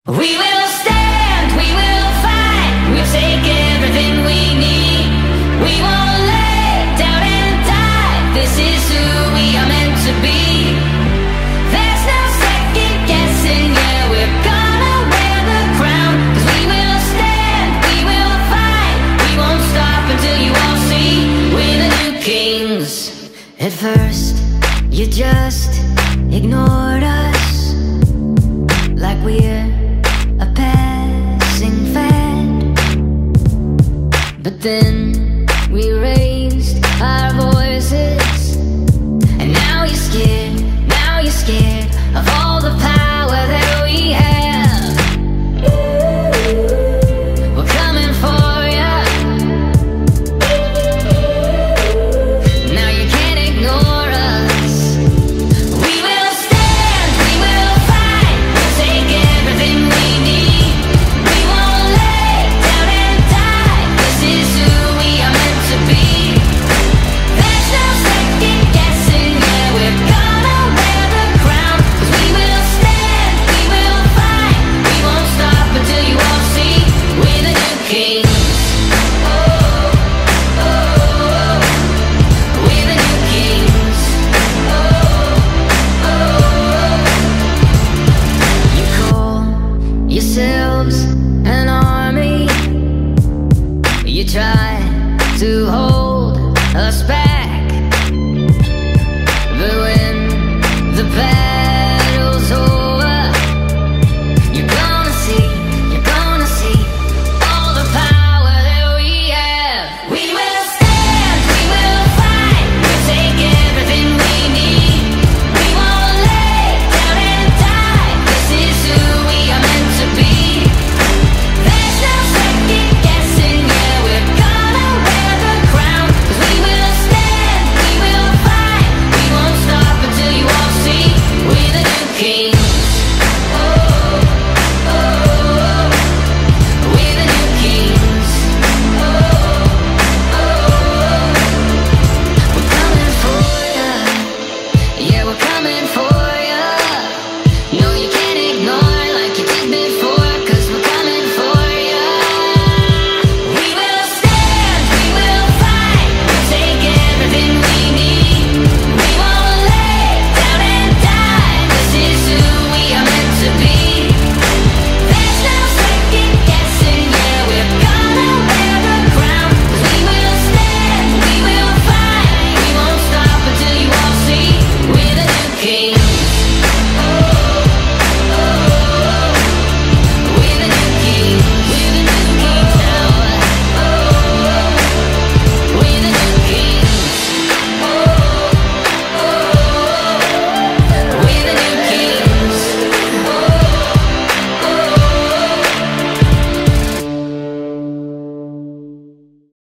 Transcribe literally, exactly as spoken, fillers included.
We will stand, we will fight, we'll take everything we need. We won't lay down and die, this is who we are meant to be. There's no second guessing, yeah, we're gonna wear the crown. 'Cause we will stand, we will fight, we won't stop until you all see we're the new kings. At first, you just ignored us, like we're a passing fad. But then